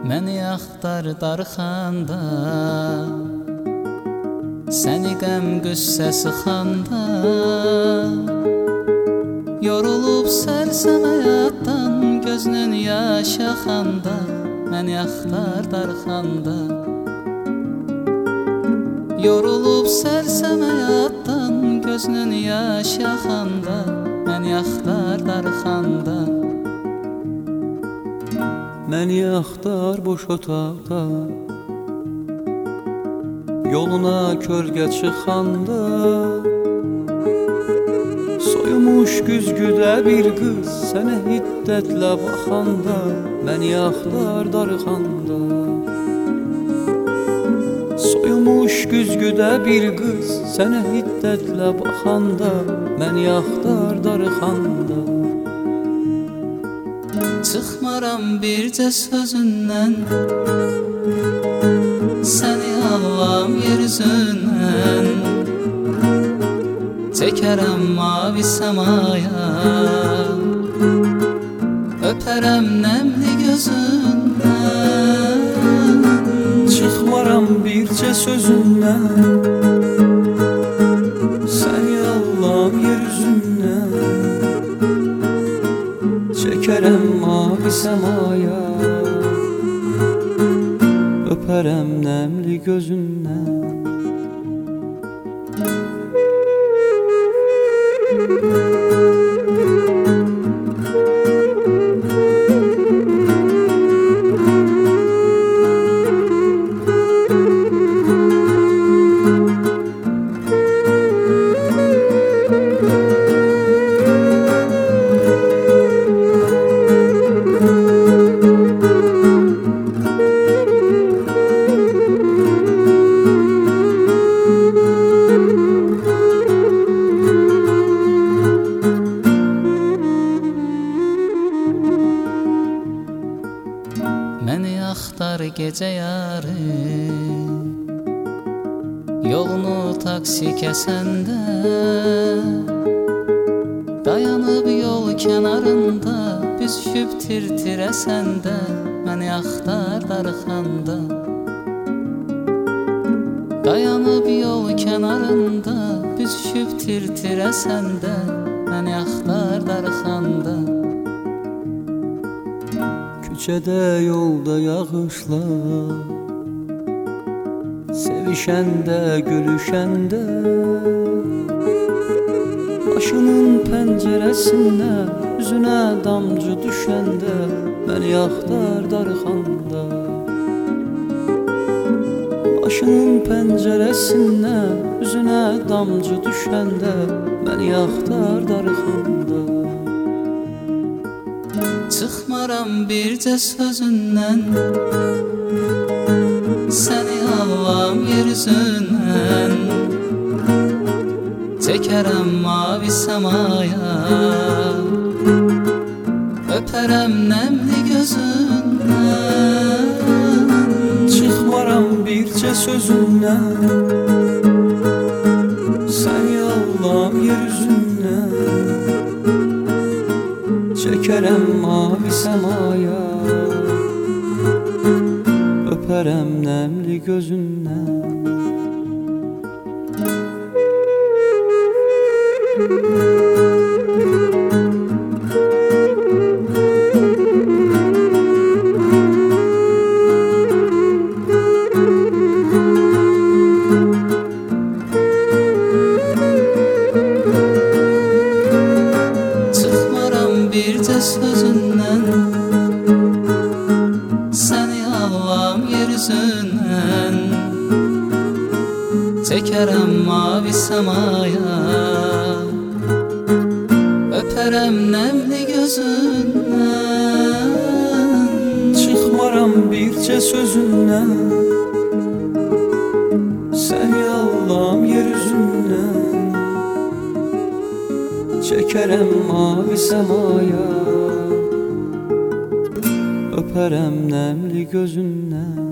Məni axtar darxanda, səni qəm qüssə sıxanda, yorulub sərsəm həyatdan, gözünün yaş axanda, məni axtar darxanda. Yorulub sərsəm həyatdan, gözünün yaş axanda, məni axtar darxanda. Məni axtar boş otaqda, yoluna kölgə çıxanda, soyumuş güzgüdə bir qız sənə hiddətlə baxanda, məni axtar darxanda. Soyumuş güzgüdə bir qız sənə hiddətlə baxanda, məni axtar darxanda. Çıxmaram bircə sözündən, səni allam yer üzündən, çəkərəm mavi səmaya, öpərəm nəmli gözündən. Çıxmaram bircə sözündən, səni allam yer üzündən, çəkərəm mavi səmaya, öpərəm nəmli gözündən. Məni axtar gecə yarı, yolunu taksi kəsəndə, dayanıb yol kənarında, büzüşüb tir-tir əsəndə, məni axtar darxanda. Dayanıb yol kənarında, büzüşüb tir-tir əsəndə, məni axtar darxanda. Küçədə, yolda yağışlar, sevişəndə, gülüşəndə, başının pəncərəsində, üzünə damcı düşəndə, məni axtar darxanda. Başının pəncərəsində, üzünə damcı düşəndə, məni axtar darxanda. Çıxmaram bircə sözündən, səni allam yer üzündən, çəkərəm mavi səmaya, öpərəm nəmli gözündən. Çıxmaram bircə sözündən, səni allam yer üzündən, çəkərəm mavi səmaya, öpərəm nəmli gözündən. Bircə sözündən, səni allam yer üzündən, çəkərəm mavi səmaya, öpərəm nəmli gözündən. Çıxmaram bircə sözündən, səni allam yer üzündən, çəkərəm mavi səmaya, öpərəm nəmli gözündən.